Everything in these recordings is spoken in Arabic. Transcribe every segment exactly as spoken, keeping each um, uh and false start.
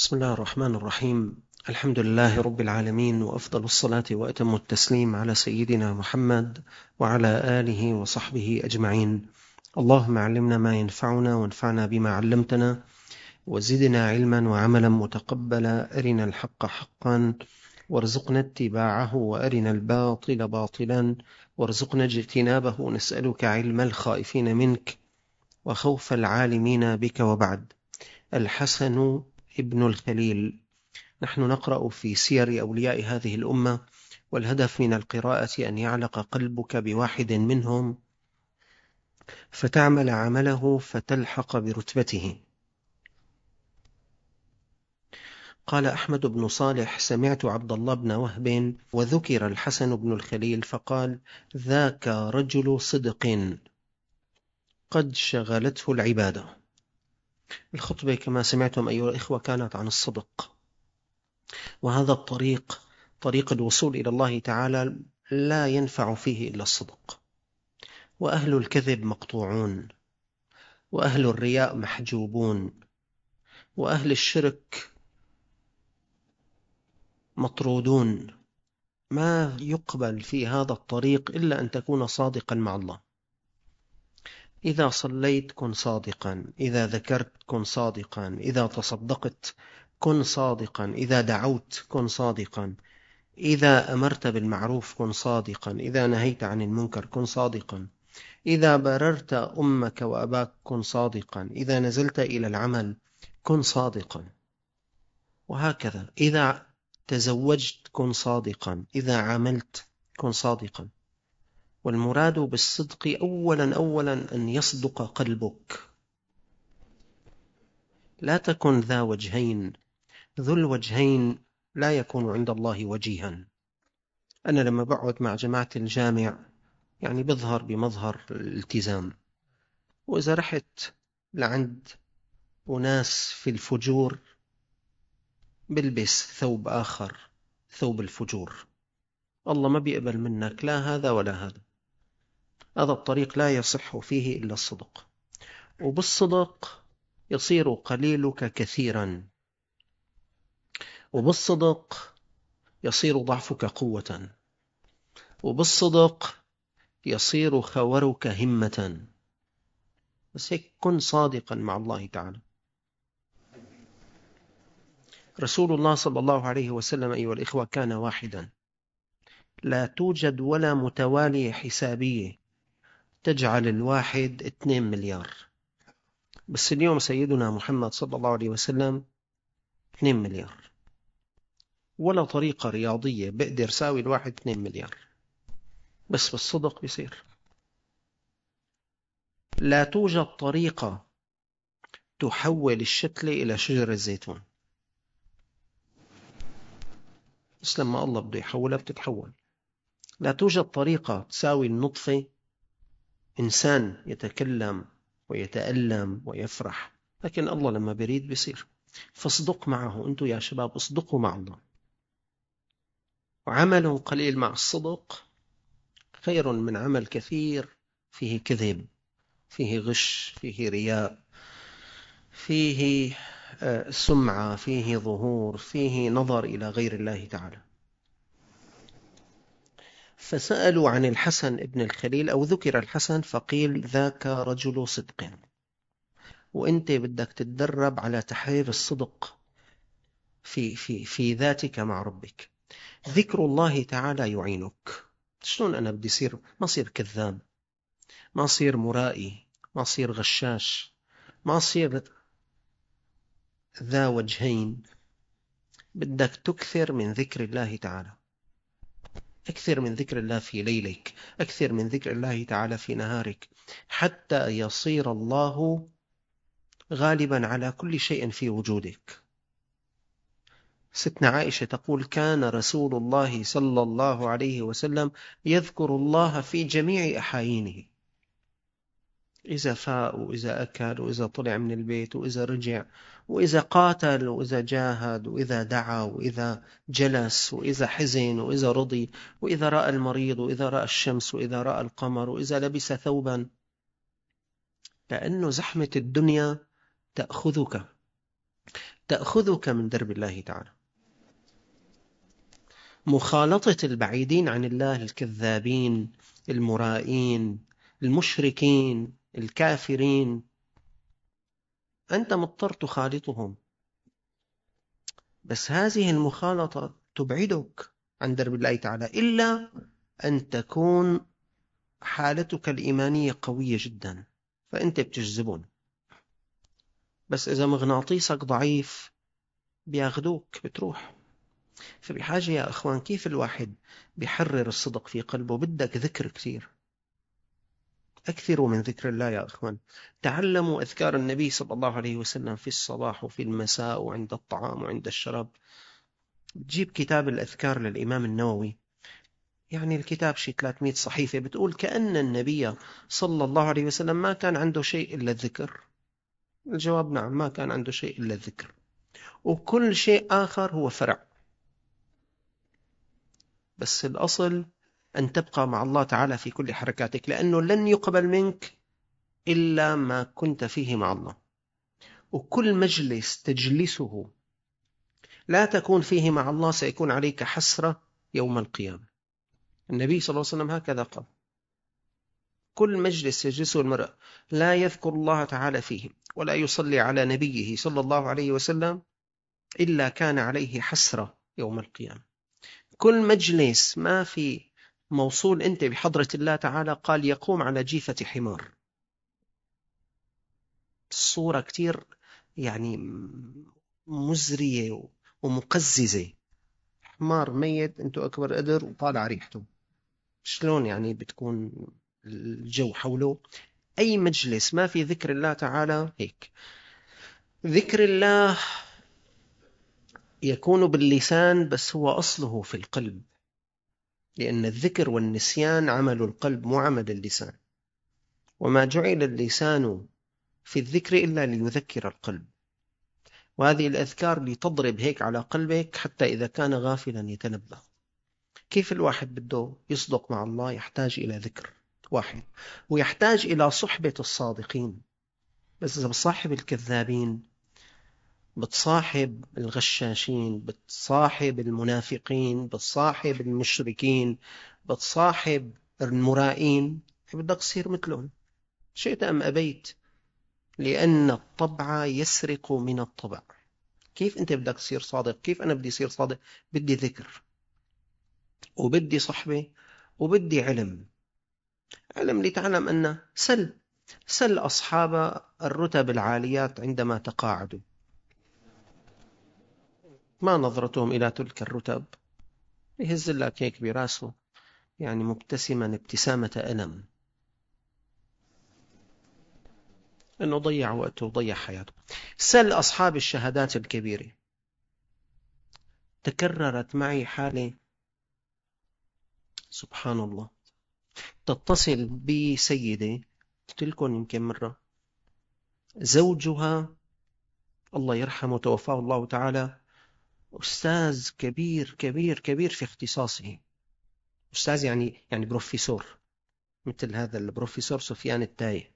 بسم الله الرحمن الرحيم. الحمد لله رب العالمين، وأفضل الصلاة وأتم التسليم على سيدنا محمد وعلى آله وصحبه أجمعين. اللهم علمنا ما ينفعنا وانفعنا بما علمتنا وزدنا علما وعملا متقبلا. أرنا الحق حقا وارزقنا اتباعه، وأرنا الباطل باطلا وارزقنا اجتنابه. نسألك علم الخائفين منك وخوف العالمين بك. وبعد. الحسن ابن الخليل. نحن نقرأ في سير أولياء هذه الأمة، والهدف من القراءة أن يعلق قلبك بواحد منهم فتعمل عمله فتلحق برتبته. قال أحمد بن صالح: سمعت عبد الله بن وهب وذكر الحسن بن الخليل فقال: ذاك رجل صدق قد شغلته العبادة. الخطبة كما سمعتم أيها الإخوة كانت عن الصدق، وهذا الطريق طريق الوصول إلى الله تعالى لا ينفع فيه إلا الصدق. وأهل الكذب مقطوعون، وأهل الرياء محجوبون، وأهل الشرك مطرودون. ما يقبل في هذا الطريق إلا أن تكون صادقا مع الله. إذا صليت كن صادقا، إذا ذكرت كن صادقا، إذا تصدقت كن صادقا، إذا دعوت كن صادقا، إذا أمرت بالمعروف كن صادقا، إذا نهيت عن المنكر كن صادقا، إذا بررت أمك وأباك كن صادقا، إذا نزلت إلى العمل كن صادقا، وهكذا. إذا تزوجت كن صادقا، إذا عملت كن صادقا. والمراد بالصدق أولا أولا أن يصدق قلبك. لا تكن ذا وجهين، ذو الوجهين لا يكون عند الله وجيها. أنا لما بقعد مع جماعة الجامع يعني بظهر بمظهر الالتزام، وإذا رحت لعند وناس في الفجور بلبس ثوب آخر، ثوب الفجور. الله ما بيقبل منك لا هذا ولا هذا. هذا الطريق لا يصح فيه إلا الصدق، وبالصدق يصير قليلك كثيرا، وبالصدق يصير ضعفك قوة، وبالصدق يصير خورك همة. بس هيك كن صادقا مع الله تعالى. رسول الله صلى الله عليه وسلم أيها الإخوة كان واحدا، لا توجد ولا متوالية حسابية تجعل الواحد اثنين مليار. بس اليوم سيدنا محمد صلى الله عليه وسلم اثنين مليار، ولا طريقة رياضية بقدر ساوي الواحد اثنين مليار، بس بالصدق بيصير. لا توجد طريقة تحول الشتلة إلى شجر الزيتون، بس لما الله بده يحولها بتتحول. لا توجد طريقة تساوي النطفة إنسان يتكلم ويتألم ويفرح، لكن الله لما بريد بيصير. فاصدق معه. أنتم يا شباب اصدقوا مع الله، وعمل قليل مع الصدق خير من عمل كثير فيه كذب، فيه غش، فيه رياء، فيه سمعة، فيه ظهور، فيه نظر إلى غير الله تعالى. فسألوا عن الحسن ابن الخليل، أو ذكر الحسن فقيل ذاك رجل صدق. وأنت بدك تتدرب على تحرير الصدق في, في, في ذاتك مع ربك. ذكر الله تعالى يعينك. شلون أنا بدي صير ما صير كذاب، ما صير مرائي، ما صير غشاش، ما صير ذا وجهين؟ بدك تكثر من ذكر الله تعالى. أكثر من ذكر الله في ليلك، أكثر من ذكر الله تعالى في نهارك، حتى يصير الله غالبا على كل شيء في وجودك. ستنا عائشة تقول: كان رسول الله صلى الله عليه وسلم يذكر الله في جميع أحايينه. إذا فاء، وإذا أكل، وإذا طلع من البيت، وإذا رجع، وإذا قاتل، وإذا جاهد، وإذا دعا، وإذا جلس، وإذا حزن، وإذا رضي، وإذا رأى المريض، وإذا رأى الشمس، وإذا رأى القمر، وإذا لبس ثوبا. لأنه زحمة الدنيا تأخذك، تأخذك من درب الله تعالى. مخالطة البعيدين عن الله، الكذابين، المرائين، المشركين، الكافرين، أنت مضطر تخالطهم، بس هذه المخالطة تبعدك عن درب الله تعالى، إلا أن تكون حالتك الإيمانية قوية جدا، فأنت بتجذبون. بس إذا مغناطيسك ضعيف بياخدوك بتروح. فبحاجة يا أخوان، كيف الواحد بيحرر الصدق في قلبه؟ بدك ذكر كثير. أكثروا من ذكر الله يا أخوان. تعلموا أذكار النبي صلى الله عليه وسلم في الصباح وفي المساء وعند الطعام وعند الشراب. تجيب كتاب الأذكار للإمام النووي، يعني الكتاب شي ثلاثمئة صحيفة، بتقول كأن النبي صلى الله عليه وسلم ما كان عنده شيء إلا الذكر. الجواب نعم، ما كان عنده شيء إلا الذكر، وكل شيء آخر هو فرع. بس الأصل أن تبقى مع الله تعالى في كل حركاتك، لأنه لن يقبل منك إلا ما كنت فيه مع الله. وكل مجلس تجلسه لا تكون فيه مع الله سيكون عليك حسرة يوم القيامة. النبي صلى الله عليه وسلم هكذا قال: كل مجلس يجلسه المرء لا يذكر الله تعالى فيه ولا يصلي على نبيه صلى الله عليه وسلم إلا كان عليه حسرة يوم القيامة. كل مجلس ما في موصول أنت بحضرة الله تعالى، قال يقوم على جيفة حمار. الصورة كتير يعني مزرية ومقززة. حمار ميت أنتو أكبر قدر وطالع ريحته، شلون يعني بتكون الجو حوله؟ أي مجلس ما في ذكر الله تعالى هيك. ذكر الله يكون باللسان، بس هو أصله في القلب، لأن الذكر والنسيان عمل القلب مو عمل اللسان. وما جعل اللسان في الذكر إلا ليذكر القلب، وهذه الأذكار لتضرب هيك على قلبك حتى إذا كان غافلا يتنبه. كيف الواحد بده يصدق مع الله؟ يحتاج إلى ذكر واحد، ويحتاج إلى صحبة الصادقين. بس إذا بتصاحب الكذابين، بتصاحب الغشاشين، بتصاحب المنافقين، بتصاحب المشركين، بتصاحب المرائين، بدك تصير مثلهم شئت أم أبيت، لأن الطبع يسرق من الطبع. كيف أنت بدك تصير صادق؟ كيف أنا بدي أصير صادق؟ بدي ذكر، وبدي صحبة، وبدي علم. علم لتعلم أن سل سل أصحاب الرتب العاليات عندما تقاعدوا، ما نظرتهم إلى تلك الرتب؟ يهز لك هيك براسه، يعني مبتسما ابتسامة ألم، أنه ضيع وقته وضيع حياته. سل أصحاب الشهادات الكبيرة. تكررت معي حالة سبحان الله، تتصل بسيدة قلت لكم يمكن مرة، زوجها الله يرحمه توفاه الله تعالى أستاذ كبير كبير كبير في اختصاصه. أستاذ يعني يعني بروفيسور، مثل هذا البروفيسور سفيان التاي،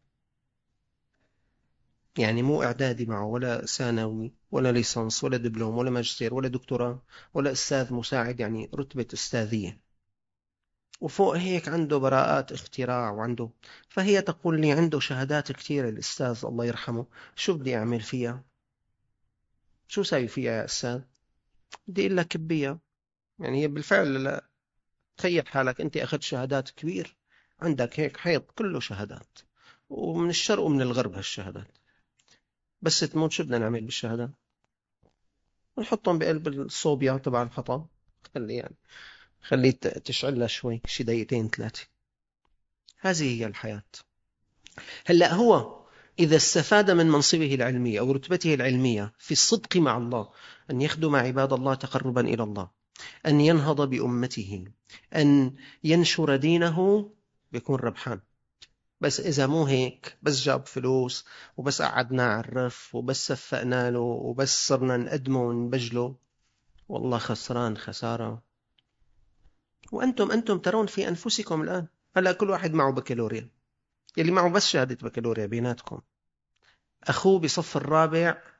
يعني مو إعدادي معه ولا ثانوي ولا ليسانس ولا دبلوم ولا ماجستير ولا دكتوراه ولا أستاذ مساعد، يعني رتبة أستاذية. وفوق هيك عنده براءات اختراع وعنده. فهي تقول لي عنده شهادات كثيرة الأستاذ الله يرحمه، شو بدي أعمل فيها؟ شو ساوي فيها يا أستاذ؟ بدي إلا كبية. يعني هي بالفعل لا. تخيل حالك أنت أخذت شهادات كبير، عندك هيك حيط كله شهادات، ومن الشرق ومن الغرب هالشهادات، بس تموت شو بدنا نعمل بالشهادات؟ نحطهم بقلب الصوبيا تبع الحطب، خلي يعني خليه تشعلها شوي، شي دقيقتين ثلاثة. هذه هي الحياة. هلأ هو إذا استفاد من منصبه العلمي أو رتبته العلمية في الصدق مع الله، أن يخدم عباد الله تقربا إلى الله، أن ينهض بأمته، أن ينشر دينه، بيكون ربحان. بس إذا مو هيك، بس جاب فلوس وبس قعدنا على الرف وبس صفقنا له وبس صرنا نقدمه ونبجله، والله خسران خسارة. وأنتم أنتم ترون في أنفسكم الآن، هلأ كل واحد معه بكالوريا، يلي معه بس شهادة بكالوريا بيناتكم، أخوه بصف الرابع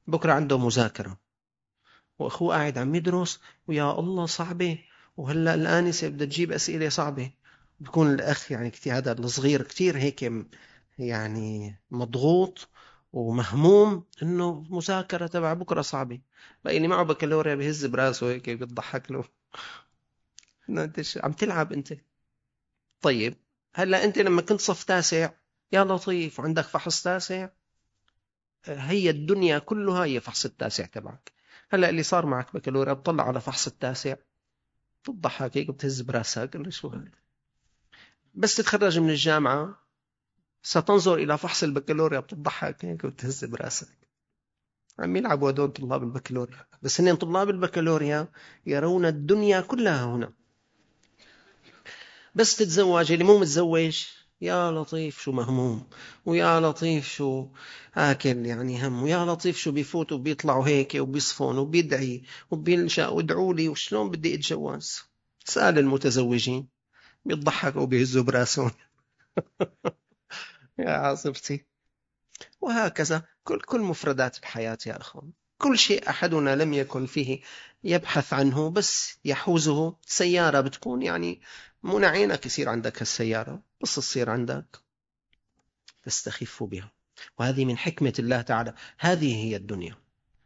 بكرة عنده مذاكرة وأخوه قاعد عم يدرس، ويا الله صعبة، وهلأ الآنسة بدها تجيب أسئلة صعبة. بيكون الأخ يعني كتير، هذا الصغير كتير هيك يعني مضغوط ومهموم إنه مذاكرة تبع بكرة صعبة. بقى اللي معه بكالوريا بيهز براسه هيك بيضحك له. إنه أنت عم تلعب أنت. طيب هلأ أنت لما كنت صف تاسع يا لطيف وعندك فحص تاسع، هي الدنيا كلها هي فحص التاسع تبعك. هلا اللي صار معك بكالوريا بتطلع على فحص التاسع بتضحك هيك بتهز براسك قال شو هذا. بس تتخرج من الجامعة ستنظر إلى فحص البكالوريا بتضحك هيك بتهز براسك. عم يلعبوا هدول طلاب البكالوريا، بس هن طلاب البكالوريا يرون الدنيا كلها هنا. بس تتزوج اللي مو متزوج يا لطيف شو مهموم، ويا لطيف شو آكل يعني هم، ويا لطيف شو بيفوتوا وبيطلعوا هيك وبيصفون وبيدعي وبيلجأ وادعوا لي وشلون بدي اتجوز. سأل المتزوجين بيضحكوا وبيهزوا براسهم. يا عاصفتي. وهكذا كل كل مفردات الحياة يا أخوان. كل شيء أحدنا لم يكن فيه يبحث عنه بس يحوزه. سيارة بتكون يعني منى عينك يصير عندك هالسيارة، بس تصير عندك تستخف بها. وهذه من حكمة الله تعالى. هذه هي الدنيا،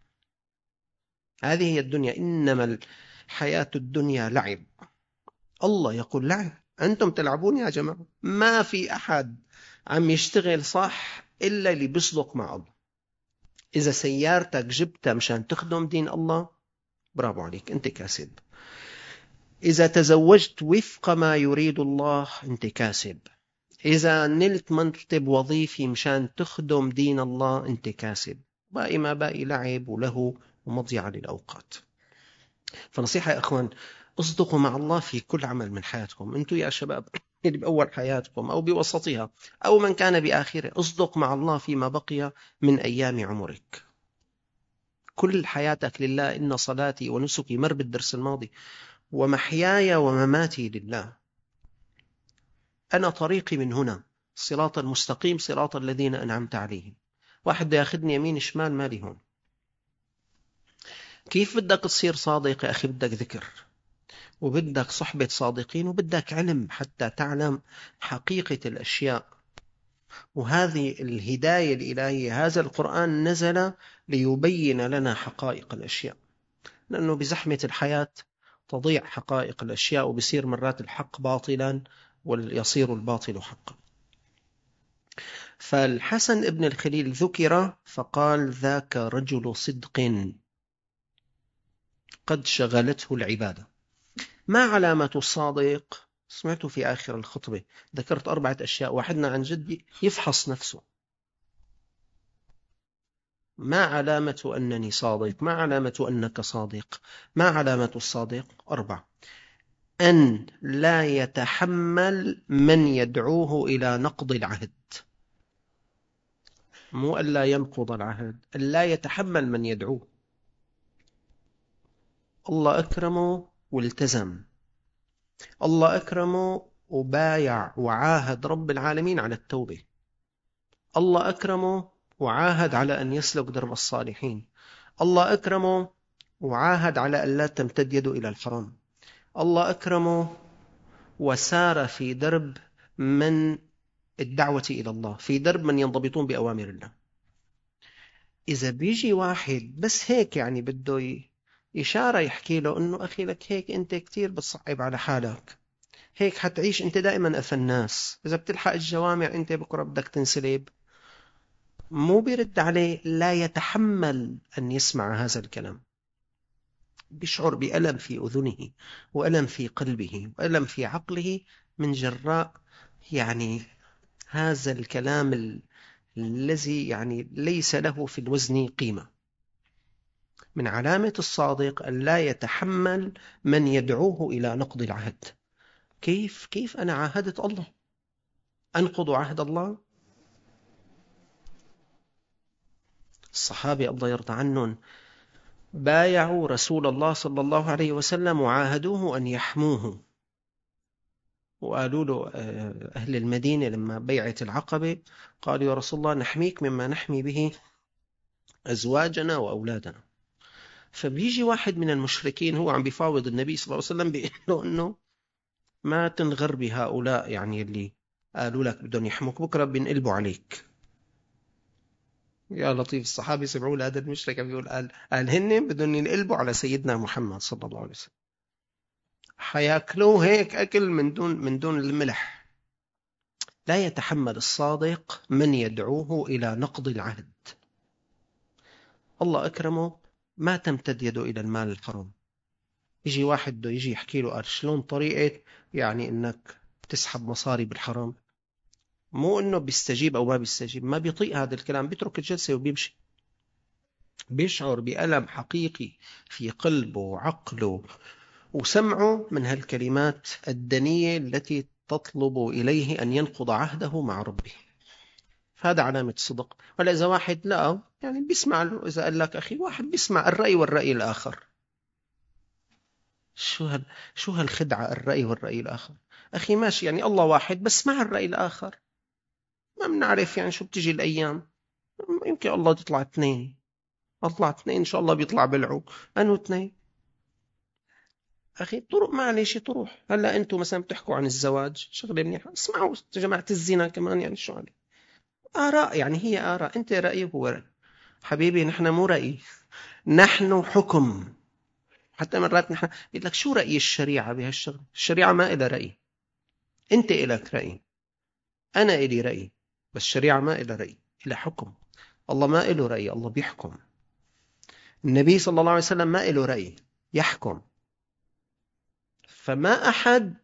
هذه هي الدنيا. إنما الحياة الدنيا لعب. الله يقول لعب، أنتم تلعبون يا جماعة. ما في أحد عم يشتغل صح إلا اللي بيصدق مع الله. إذا سيارتك جبتها مشان تخدم دين الله برافو عليك، أنت كاسب. إذا تزوجت وفق ما يريد الله أنت كاسب. إذا نلت منصب وظيفي مشان تخدم دين الله أنت كاسب. باقي ما باقي لعب وله ومضيعة للأوقات. فنصيحة يا أخوان، اصدقوا مع الله في كل عمل من حياتكم. أنتم يا شباب اللي بأول حياتكم أو بوسطها أو من كان بآخره، اصدق مع الله فيما بقي من أيام عمرك. كل حياتك لله. إن صلاتي ونسكي، مر بالدرس الماضي، ومحياي ومماتي لله. أنا طريقي من هنا صراط المستقيم صراط الذين أنعمت عليهم. واحد ياخذني يمين شمال مالي هون. كيف بدك تصير صادق يا أخي؟ بدك ذكر، وبدك صحبة صادقين، وبدك علم حتى تعلم حقيقة الأشياء. وهذه الهداية الإلهية، هذا القرآن نزل ليبين لنا حقائق الأشياء. لأنه بزحمة الحياة تضيع حقائق الأشياء، وبصير مرات الحق باطلا ويصير الباطل حقا. فالحسن ابن الخليل ذكر فقال ذاك رجل صدق قد شغلته العبادة. ما علامة الصادق؟ سمعت في آخر الخطبة ذكرت أربعة أشياء. واحدنا عن جد يفحص نفسه. ما علامة أنني صادق؟ ما علامة أنك صادق؟ ما علامة الصادق؟ أربع: أن لا يتحمل من يدعوه إلى نقض العهد. مو أن لا ينقض العهد، أن لا يتحمل من يدعوه. الله أكرمه والتزم، الله أكرمه وبايع وعاهد رب العالمين على التوبة، الله أكرمه وعاهد على أن يسلك درب الصالحين، الله أكرمه وعاهد على أن لا تمتد يده إلى الحرام، الله أكرمه وسار في درب من الدعوة إلى الله، في درب من ينضبطون بأوامر الله. إذا بيجي واحد بس هيك يعني بده إشارة يحكي له أنه أخي لك هيك أنت كتير بتصعب على حالك، هيك حتعيش أنت دائما أفى الناس، إذا بتلحق الجوامع أنت بكرة بدك تنسلب، مو بيرد عليه. لا يتحمل أن يسمع هذا الكلام. بيشعر بألم في أذنه وألم في قلبه وألم في عقله من جراء يعني هذا الكلام الذي يعني ليس له في الوزن قيمة. من علامة الصادق أن لا يتحمل من يدعوه إلى نقض العهد. كيف كيف أنا عاهدت الله أنقض عهد الله؟ الصحابة الله يرضى عنهم بايعوا رسول الله صلى الله عليه وسلم وعاهدوه أن يحموه، وقالوا له أهل المدينة لما بيعت العقبة قالوا يا رسول الله نحميك مما نحمي به أزواجنا وأولادنا. فبيجي واحد من المشركين هو عم بيفاوض النبي صلى الله عليه وسلم، بيقول له إنه ما تنغر بهؤلاء، يعني اللي قالوا لك بدهم يحموك بكرة بينقلبوا عليك. يا لطيف، الصحابي سمعوا هذا المشرك بيقول قال قال هن بدهم ينقلبوا على سيدنا محمد صلى الله عليه وسلم، حياكلوه هيك أكل من دون من دون الملح. لا يتحمل الصادق من يدعوه إلى نقض العهد. الله أكرمه، ما تمتد يده إلى المال الحرام. يجي واحد بده يجي يحكي له قال شلون طريقة يعني إنك تسحب مصاري بالحرام، مو إنه بيستجيب أو ما بيستجيب، ما بيطيق هذا الكلام، بيترك الجلسة وبيمشي. بيشعر بألم حقيقي في قلبه وعقله وسمعه من هالكلمات الدنية التي تطلب إليه أن ينقض عهده مع ربه. هذا علامة صدق. ولا إذا واحد لا يعني بيسمع له، إذا قال لك أخي واحد بيسمع الرأي والرأي الآخر، شو هال شو هالخدعة الرأي والرأي الآخر؟ أخي ماشي، يعني الله واحد بس مع الرأي الآخر، ما بنعرف يعني شو بتجي الأيام، يمكن الله تطلع اثنين، أطلع اثنين إن شاء الله بيطلع بلعو، أنو اثنين. أخي طرق، معلش طروح. هلا أنتم مثلا بتحكوا عن الزواج شغلة منيحة، اسمعوا جماعة الزنا كمان، يعني شو عليه؟ آراء، يعني هي آراء، أنت رأيي هو رأي. حبيبي نحن مو رأي، نحن حكم. حتى مرات نحن يقول لك شو رأي الشريعة بهالشغل؟ الشريعة ما إلها رأي. أنت إلك رأي، أنا إلي رأي، بس الشريعة ما إلها رأي، إلها حكم. الله ما إله رأي، الله بيحكم. النبي صلى الله عليه وسلم ما إله رأي، يحكم. فما أحد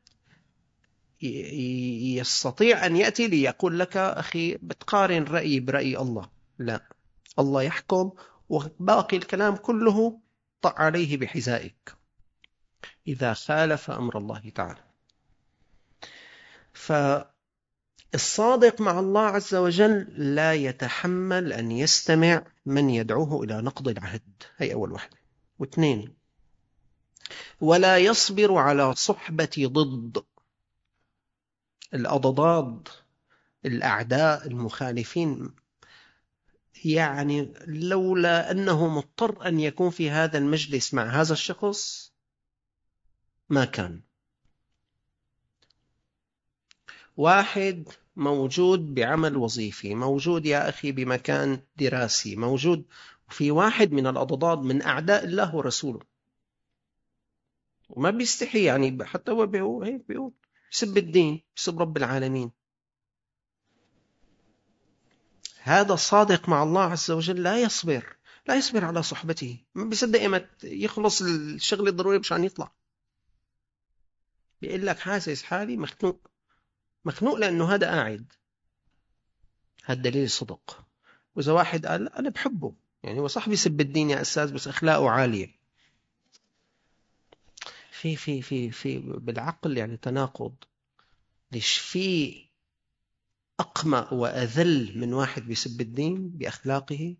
يستطيع أن يأتي ليقول لك أخي بتقارن رأيي برأي الله. لا، الله يحكم، وباقي الكلام كله طع عليه بحذائك إذا خالف أمر الله تعالى. فالصادق مع الله عز وجل لا يتحمل أن يستمع من يدعوه إلى نقض العهد، هي أول واحدة. واثنين، ولا يصبر على صحبة ضد، الأضداد، الأعداء، المخالفين. يعني لولا أنه مضطر أن يكون في هذا المجلس مع هذا الشخص ما كان. واحد موجود بعمل وظيفي، موجود يا أخي بمكان دراسي، موجود في واحد من الأضداد من أعداء الله ورسوله، وما بيستحي، يعني حتى هو بيقول هيك، بيقول بسب الدين، بسب رب العالمين. هذا الصادق مع الله عز وجل لا يصبر، لا يصبر على صحبته، ما بيصدق إمتى يخلص الشغل الضروري مشان يطلع. بيقول لك حاسس حالي مخنوق، مخنوق لأنه هذا قاعد. هذا دليل الصدق. وإذا واحد قال لا أنا بحبه، يعني هو صاحبي سب الدين يا أستاذ بس أخلاقه عالية، في في في في بالعقل يعني تناقض. ليش في أقمأ وأذل من واحد بيسب الدين بأخلاقه؟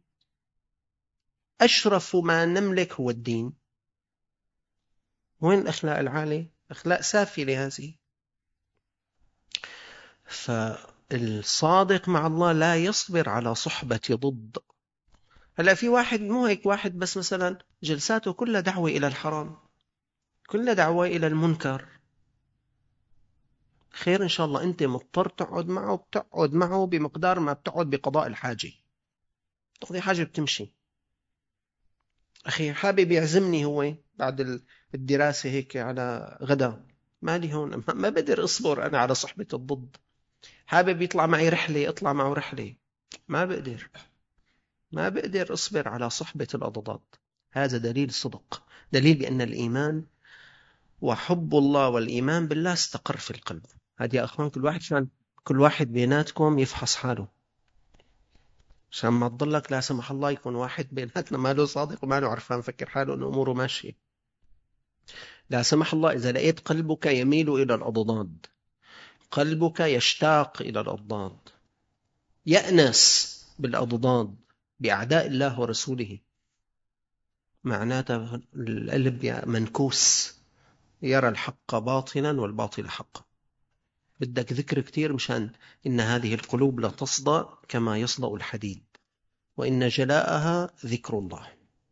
أشرف ما نملك هو الدين. وين الأخلاق العالية؟ أخلاق سافلة هذه. فالصادق مع الله لا يصبر على صحبة ضد. هلا في واحد مو هيك، واحد بس مثلا جلساته كلها دعوة إلى الحرام، كلها دعوة إلى المنكر. خير إن شاء الله، أنت مضطر تقعد معه، بتقعد معه بمقدار ما بتقعد بقضاء الحاجة، تقضي حاجة بتمشي. أخي حابب يعزمني هو بعد الدراسة هيك على غدا، مالي هون، ما بقدر أصبر أنا على صحبة الضد. حابب يطلع معي رحلة، اطلع معه رحلة، ما بقدر، ما بقدر أصبر على صحبة الأضداد. هذا دليل صدق، دليل بأن الإيمان وحب الله والإيمان بالله استقر في القلب. هذه يا أخوان كل واحد شان كل واحد بيناتكم يفحص حاله، عشان ما تضلك لا سمح الله يكون واحد بيناتنا ماله صادق وماله عرفان فكر حاله أن أموره ماشية. لا سمح الله إذا لقيت قلبك يميل إلى الأضداد، قلبك يشتاق إلى الأضداد، يأنس بالأضداد بأعداء الله ورسوله، معناته القلب منكوس، يرى الحق باطلا والباطل حقا. بدك ذكر كتير مشان إن هذه القلوب لا تصدأ كما يصدأ الحديد. وإن جلاءها ذكر الله.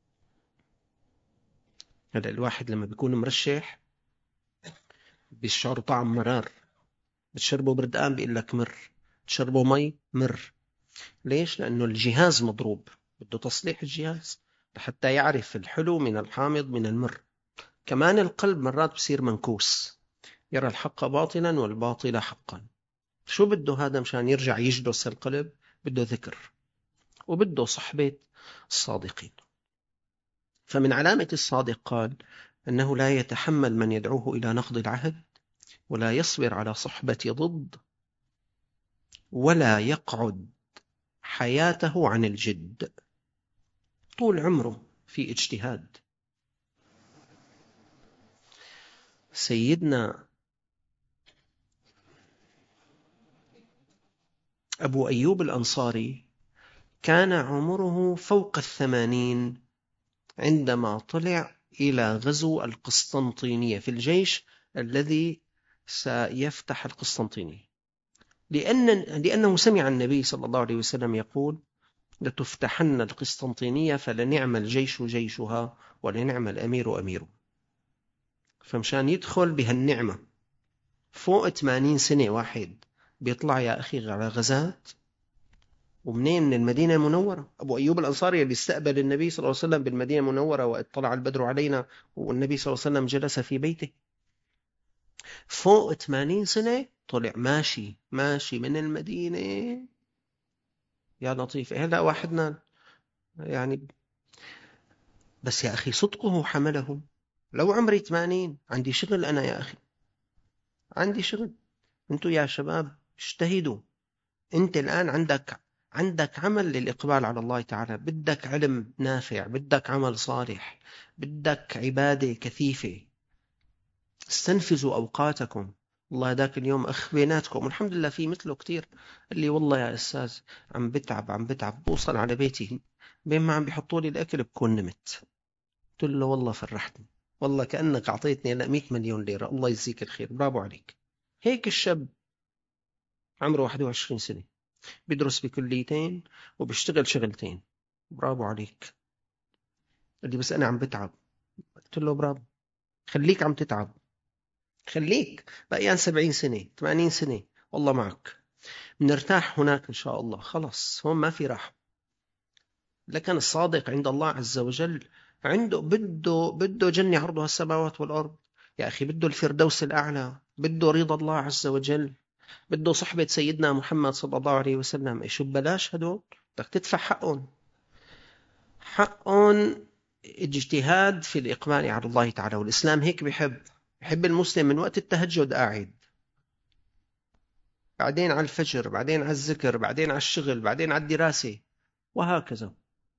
هذا الواحد لما بيكون مرشح بيشعر طعم مرار، بتشربه بردقان بيقول لك مر، تشربه مي مر. ليش؟ لأنه الجهاز مضروب، بده تصليح الجهاز حتى يعرف الحلو من الحامض من المر. كمان القلب مرات بصير منكوس، يرى الحق باطلا والباطل حقا. شو بده هذا مشان يرجع يجلس القلب؟ بده ذكر، وبده صحبة الصادقين. فمن علامة الصادق قال أنه لا يتحمل من يدعوه إلى نقض العهد، ولا يصبر على صحبة ضد، ولا يقعد حياته عن الجد، طول عمره في اجتهاد. سيدنا أبو أيوب الأنصاري كان عمره فوق الثمانين عندما طلع إلى غزو القسطنطينية في الجيش الذي سيفتح القسطنطينية، لأن لأنه سمع النبي صلى الله عليه وسلم يقول: لتفتحن القسطنطينية فلنعم الجيش جيشها ولنعم الأمير أميره. فمشان يدخل بهالنعمة فوق ثمانين سنة واحد بيطلع يا أخي على غزات. ومنين؟ من المدينة المنورة. أبو أيوب الأنصاري اللي استقبل النبي صلى الله عليه وسلم بالمدينة المنورة واطلع البدر علينا والنبي صلى الله عليه وسلم جلس في بيته، فوق ثمانين سنة طلع ماشي ماشي من المدينة. يا لطيف، هلا واحدنا يعني. بس يا أخي صدقه حمله. لو عمري ثمانين عندي شغل أنا يا أخي، عندي شغل. أنتوا يا شباب اجتهدوا. أنت الآن عندك عندك عمل للإقبال على الله تعالى، بدك علم نافع، بدك عمل صالح، بدك عبادة كثيفة. استنفذوا أوقاتكم. والله ذاك اليوم أخ بيناتكم والحمد لله في مثله كتير، اللي والله يا أستاذ عم بتعب عم بتعب بوصل على بيتي بين ما عم بيحطوا لي الأكل بكون نمت. قلت له والله فرحتني، والله كأنك أعطيتني مئة مليون ليرة، الله يجزيك الخير، برافو عليك. هيك الشاب عمره واحد وعشرين سنة بيدرس بكليتين وبيشتغل شغلتين، برافو عليك. قال لي بس أنا عم بتعب. قلت له برافو، خليك عم تتعب، خليك بقيان سبعين سنة ثمانين سنة والله معك، بنرتاح هناك إن شاء الله. خلص هون ما في راحة. لكن الصادق عند الله عز وجل عنده بده بده جنة عرضها السماوات والأرض يا أخي، بده الفردوس الأعلى، بده رضا الله عز وجل، بده صحبة سيدنا محمد صلى الله عليه وسلم. إيش ببلاش هدول؟ بدك تدفع حقهم. حقهم اجتهاد في الإقبال على الله تعالى. والإسلام هيك بيحب بيحب المسلم من وقت التهجد قاعد، بعدين على الفجر، بعدين على الذكر، بعدين على الشغل، بعدين على الدراسة، وهكذا.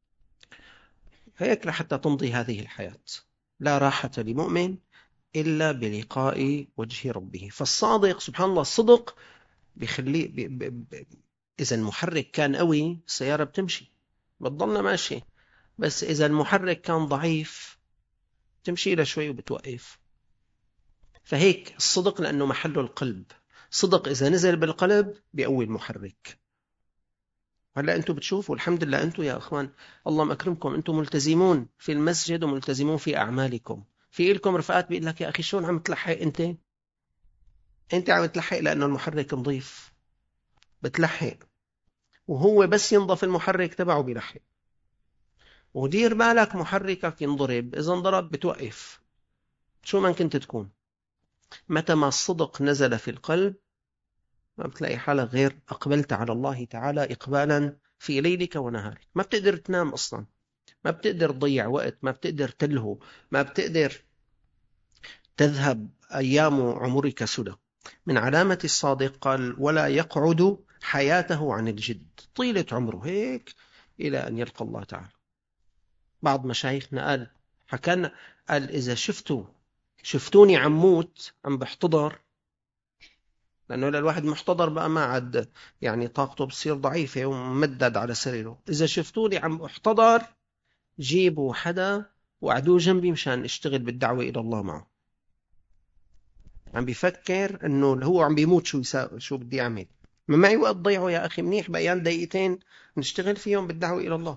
هيك لحتى تمضي هذه الحياة. لا راحة لمؤمن إلا بلقاء وجه ربه. فالصادق سبحان الله الصدق بيخليه بي بي بي إذا المحرك كان قوي السيارة بتمشي بتضلنا ماشي، بس إذا المحرك كان ضعيف تمشي له شوي وبتوقف. فهيك الصدق لأنه محله القلب. صدق إذا نزل بالقلب بيقوي المحرك. هلا أنتم بتشوفوا الحمد لله، أنتم يا أخوان الله أكرمكم، أنتم ملتزمون في المسجد وملتزمون في أعمالكم. في لكم رفقات بيقول لك يا أخي شلون عم تلحق أنت؟ أنت عم تلحق لأنه المحرك نظيف، بتلحق، وهو بس ينضف المحرك تبعه بيلحق. ودير بالك محركك ينضرب، إذا انضرب بتوقف شو ما كنت تكون. متى ما الصدق نزل في القلب ما بتلاقي حالك غير أقبلت على الله تعالى إقبالا في ليلك ونهارك. ما بتقدر تنام أصلا، ما بتقدر تضيع وقت، ما بتقدر تلهو، ما بتقدر تذهب أيام عمرك سدى. من علامة الصادق قال ولا يقعد حياته عن الجد، طيلة عمره هيك إلى أن يلقى الله تعالى. بعض مشايخنا قال حكانا قال إذا شفتوا شفتوني عم موت عم بحتضر، لأنه الواحد محتضر بقى ما عاد يعني طاقته بتصير ضعيفة وممدد على سريره. إذا شفتوني عم احتضر جيبوا حدا وقعدوه جنبي مشان اشتغل بالدعوة إلى الله معه. عم بيفكر انه هو عم بيموت شو يساوي، شو بدي اعمل. ما معي وقت ضيعه يا أخي، منيح بقيان دقيقتين نشتغل فيهم بالدعوة إلى الله.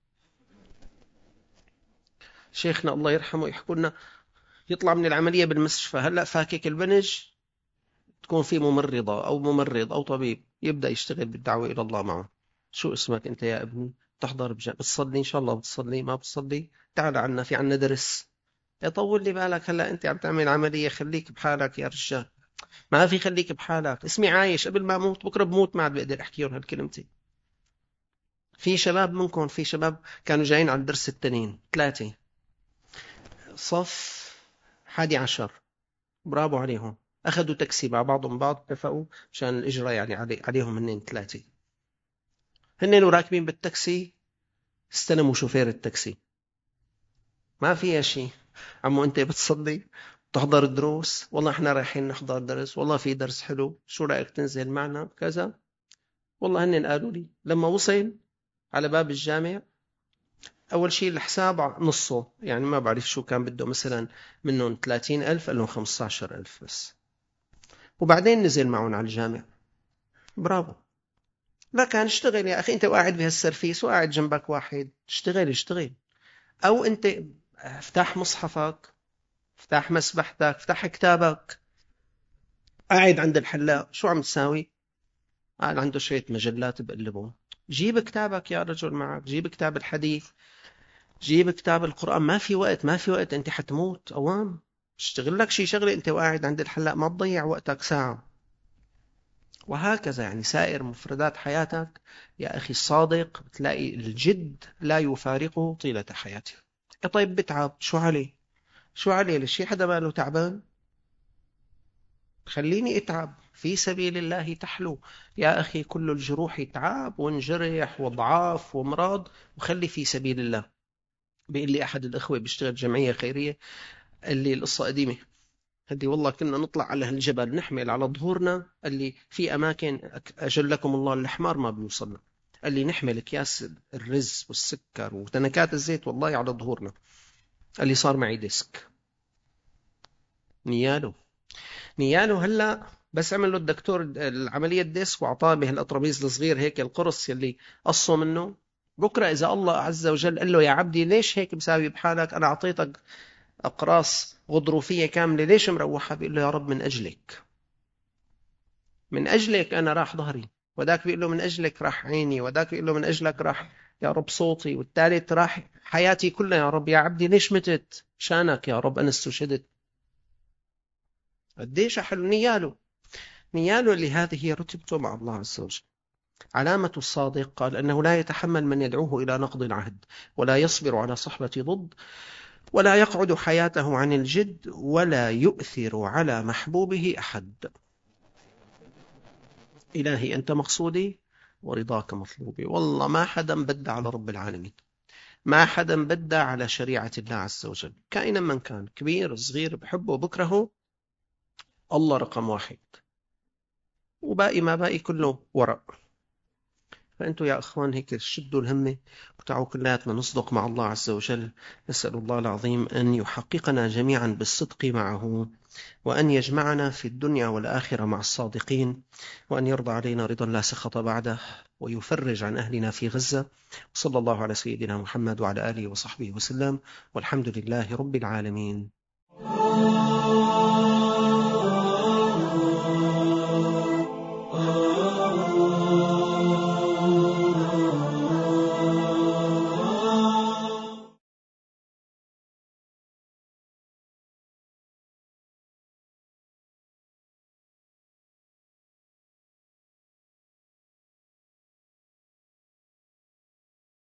شيخنا الله يرحمه يحكوا لنا يطلع من العملية بالمستشفى هلأ فاكك البنج، تكون في ممرضة أو ممرض أو طبيب يبدأ يشتغل بالدعوة إلى الله معه. شو اسمك أنت يا ابني؟ تحضر بجا... بتصلي إن شاء الله؟ بتصلي؟ ما بتصلي؟ تعال عنا، في عنا درس. يطول لي بالك، هلأ أنت عم تعمل عملية، خليك بحالك يا رجال. ما في خليك بحالك، اسمي عايش، قبل ما أموت بكرة بموت ما عاد بقدر أحكيهم هالكلمتين. في شباب منكم، في شباب كانوا جايين على الدرس التنين، ثلاثة صف حادي عشر، برافو عليهم. أخذوا تاكسي مع بعضهم بعض، اتفقوا مشان الإجرة يعني علي عليهم هنين ثلاثة. هنين وراكبين بالتاكسي استلموا شوفير التاكسي. ما فيها شيء. عمو أنت بتصلي؟ تحضر دروس؟ والله احنا رايحين نحضر درس، والله في درس حلو، شو رأيك تنزل معنا كذا؟ والله هنن قالوا لي. لما وصل على باب الجامع، أول شيء الحساب نصه، يعني ما بعرف شو كان بده، مثلا منهم ثلاثين ألف قال لهم خمسة عشر ألف بس. وبعدين نزل معهم على الجامع. برافو. لا كان اشتغل يا أخي، أنت قاعد بهالسرفيس وقاعد جنبك واحد، اشتغل اشتغل. أو أنت افتح مصحفك، افتح مسبحتك، افتح كتابك. قاعد عند الحلاق شو عم تساوي؟ قاعد عنده شوية مجلات بقلبهم. جيب كتابك يا رجل معك، جيب كتاب الحديث، جيب كتاب القرآن. ما في وقت، ما في وقت، أنت حتموت أوام. اشتغل لك شي شغلة أنت وقاعد عند الحلاق، ما تضيع وقتك ساعة. وهكذا يعني سائر مفردات حياتك يا أخي الصادق، بتلاقي الجد لا يفارقه طيلة حياته. طيب بتعب، شو عليه؟ شو عليه؟ لشي حدا باله تعبان؟ خليني اتعب في سبيل الله تحلو. يا أخي كل الجروح تعب وانجرح وضعاف ومراض، وخلي في سبيل الله. بيقول لي أحد الأخوة بيشتغل جمعية خيرية، قال لي القصة قديمة. قال لي والله كنا نطلع على هالجبل نحمل على ظهورنا، قال لي في أماكن أجلكم الله الحمار ما بيوصلنا، قال لي نحمل أكياس الرز والسكر وتنكات الزيت والله على ظهورنا. قال لي صار معي ديسك. نياله نياله هلا بس عمل له الدكتور العملية ديسك وأعطاه بهالأطرابيز الصغير هيك القرص يلي قصوا منه. بكرة إذا الله عز وجل قال له يا عبدي ليش هيك مساوي بحالك، أنا أعطيتك أقراص غضروفية كاملة، ليش مروحها؟ بيقول له يا رب من أجلك، من أجلك أنا راح ظهري. وذاك بيقول له من أجلك راح عيني، وذاك بيقول له من أجلك راح يا رب صوتي، والثالث راح حياتي كلها يا رب. يا عبدي ليش متت؟ شانك يا رب أنا استشهدت. قديش حلو نياله. نياله اللي هذه هي رتبته مع الله عز وجل. علامة الصادق قال أنه لا يتحمل من يدعوه إلى نقض العهد، ولا يصبر على صحبة ضد، ولا يقعد حياته عن الجد، ولا يؤثر على محبوبه أحد. إلهي أنت مقصودي ورضاك مطلوبي. والله ما حدا بدع على رب العالمين، ما حدا بدع على شريعة الله عز وجل، كائنا من كان، كبير صغير، بحبه بكرهه، الله رقم واحد، وباقي ما باقي كله ورق. فأنتوا يا أخوان هيك شدوا الهمة وتعوا كلياتنا نصدق مع الله عز وجل. نسأل الله العظيم أن يحققنا جميعا بالصدق معه، وأن يجمعنا في الدنيا والآخرة مع الصادقين، وأن يرضى علينا رضا لا سخط بعده، ويفرج عن أهلنا في غزة. صلى الله على سيدنا محمد وعلى آله وصحبه وسلم، والحمد لله رب العالمين.